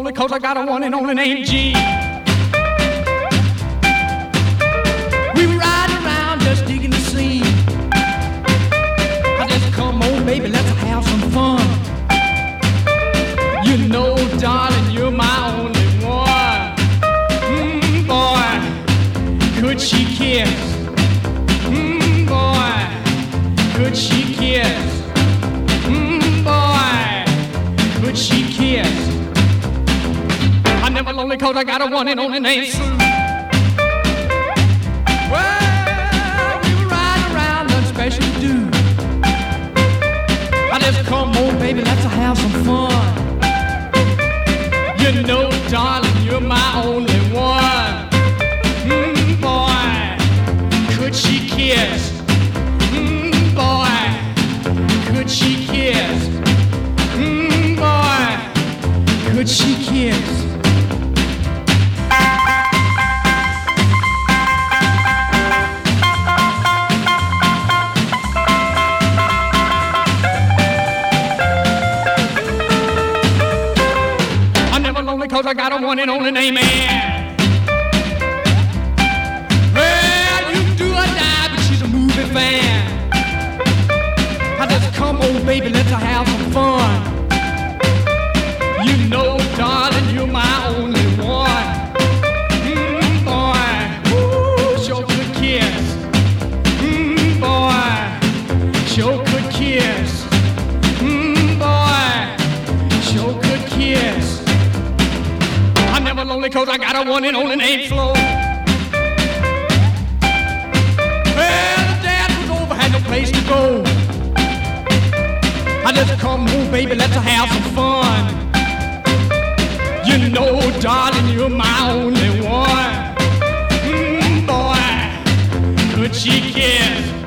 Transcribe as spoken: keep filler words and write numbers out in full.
lonely 'cause I got a one and only named G. We ride around just digging the scene. I just come on, baby, let's have some fun. You know, darling, you're my only one. Mmm, boy, could she kiss? Mmm, boy, could she kiss? Mmm, boy, could she kiss? I'm never lonely 'cause I got a one and only named Sue. Well, we were riding around, nothing special to do. I just come on, baby, let's have some fun. You know, darling, you're my only one. Mmm, boy, could she kiss? Mmm, boy, could she kiss? Mmm, boy, could she kiss? Cause I got a one and only name Ann. Well, you do or die, but she's a movie fan. I just come on, baby, let's have some fun. You know, darling, you're my only one. Mmm, boy, ooh, sure could kiss. Mmm, boy, sure could kiss. Mmm, boy, sure could kiss. I'm never lonely 'cause I got a one and only named Flo. Well, the dad was over, had no place to go. I just come home, baby, let's have some fun. You know, darling, you're my only one. Mmm, boy, could she kiss?